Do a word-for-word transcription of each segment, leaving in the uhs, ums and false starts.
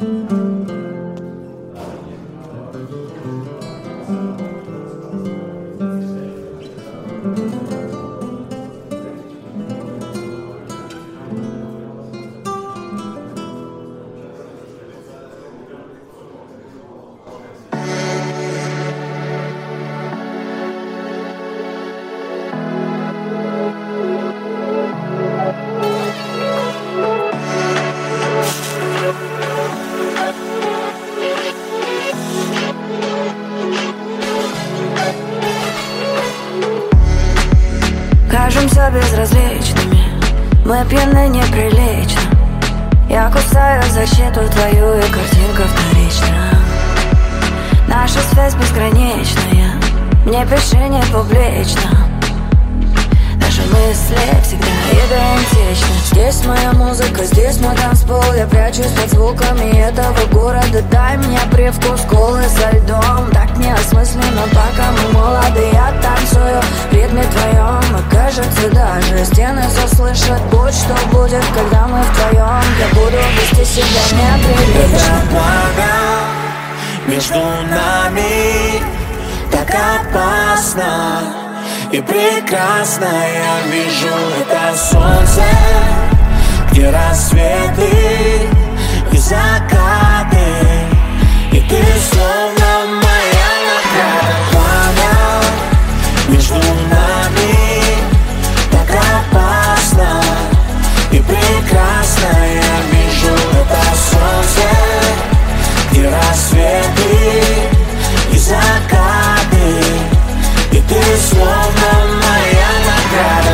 Кажемся безразличными, мы пьяны неприлично. Я кусаю защиту твою, и картинка вторична. Наша связь безграничная, мне пиши не публично. Наши мысли всегда идентичны. Здесь моя музыка, здесь мой танцпол. Я прячусь под звуками этого города. Дай мне привкус колы со льдом. Так неосмысленно, пока мы молоды. Я танцую в ритме твоем. И кажется, даже стены заслышат. Будь что будет, когда мы вдвоем. Я буду вести себя неприлично. Это пламя между нами так опасно и прекрасно. Я вижу это солнце, где рассветы и закаты, и ты словно моя награда. Пламя между нами так опасно и прекрасно. Я вижу это солнце, где рассветы и закаты, и ты словно моя награда.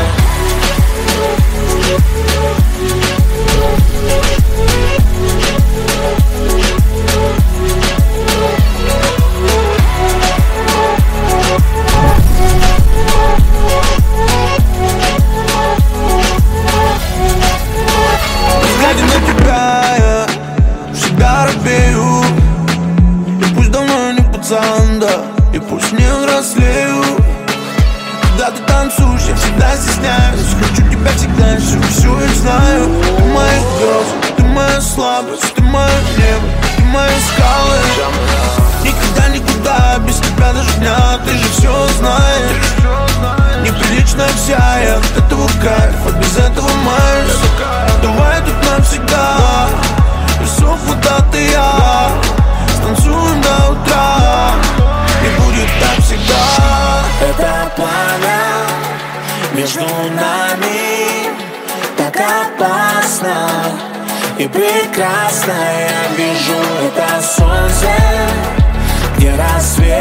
Глядя на тебя, я всегда робею. И пусть давно не пацан, да, и пусть не взрослею. Когда ты танцуешь, я всегда стесняюсь. Хочу тебя всегда, всю, всю их знаю. Ты мои грозы, ты моя слабость, ты мое небо, ты мои скалы. Никогда, никуда без тебя даже дня, ты же все знаешь. Неприличная вся, я от этого кайф, а без этого маюсь. Давай тут навсегда, песок, вода, ты я. Станцуем до утра, и будет так всегда. Это пламя между нами так опасно и прекрасно. Я вижу это солнце, где рассвет